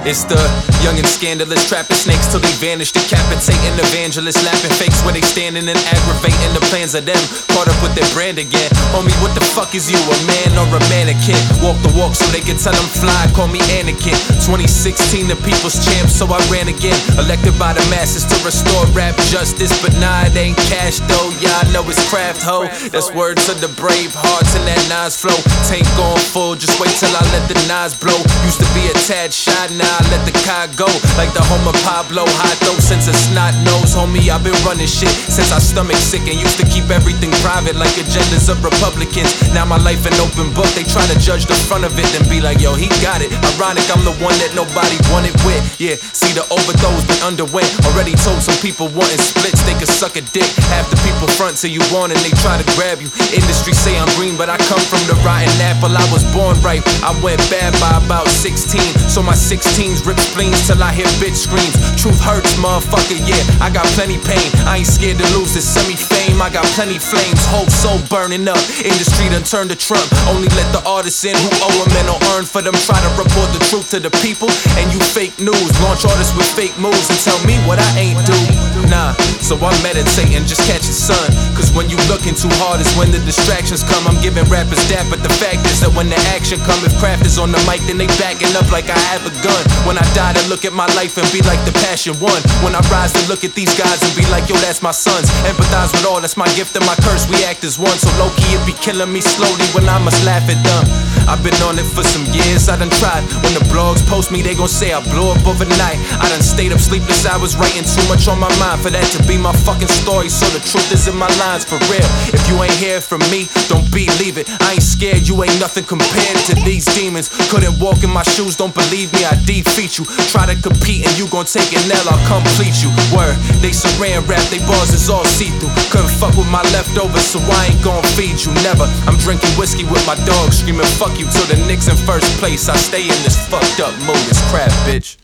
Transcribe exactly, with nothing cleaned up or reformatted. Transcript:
It's the young and scandalous, trapping snakes till they vanish, decapitating evangelists, laughing fakes where they standing and aggravating the plans of them, caught up with their brand again. Homie, what the fuck is you, a man or a mannequin? Walk the walk so they can tell I'm fly, call me Anakin. Twenty sixteen, the people's champ, so I ran again. Elected by the masses to restore rap justice, but nah, it ain't cash though. Y'all know it's craft ho. That's word to the brave hearts and that Nas flow. Tank going full, just wait till I let the Nas blow. Used to be a tad shy, now I let the car go. Like the home of Pablo, high though since a snot nose. Homie, I've been running shit since I stomach sick and used to keep everything private like agendas of Republicans. Now my life an open book, they try to judge the front of it and be like, yo, he got it. Ironic, I'm the one that nobody wanted with. Yeah, see the overdose we underwent. Already told some people wanting splits, they could suck a dick. Half the people front till you want and they try to grab you. Industry say I'm green, but I come from the rotten apple. I was born ripe, I went bad by about sixteen. So my sixteens rip spleens till I hear bitch screams. Truth hurts, motherfucker, yeah, I got plenty pain. I ain't scared to lose this semi-fame, I got plenty flames. Hope so burning up, industry done turned to Trump. Only let the artists in who owe them and don't earn for them. Try to report the truth to the people, and you fake news. Launch artists with fake moves and tell me what I ain't do. Nah, so I'm meditating, just catch the sun. Cause when you looking too hard is when the distractions come. I'm giving rappers that, but the fact is that when the action come, if craft is on the mic, then they backing up like I have a gun. When I die to look at my life and be like the passion one. When I rise to look at these guys and be like, yo, that's my sons. Empathize with all, that's my gift and my curse. We act as one, so low-key it be killing me slowly when I must laugh at them. I've been on it for some years, I done tried. When the blogs post me, they gon' say I blow up overnight. I done stayed up sleepless hours writing too much on my mind for that to be my fucking story, so the truth is in my lines for real. If you ain't hear from me, don't believe it. I ain't scared, you ain't nothing compared to these demons. Couldn't walk in my shoes, don't believe me, I defeat you. Try to compete and you gon' take an L, I'll complete you. Word, they saran wrap, they bars is all see-through. Couldn't fuck with my leftovers, so I ain't gon' feed you, never. I'm drinking whiskey with my dog, screaming fuck you till the Knicks in first place. I stay in this fucked up mood, it's crap, bitch.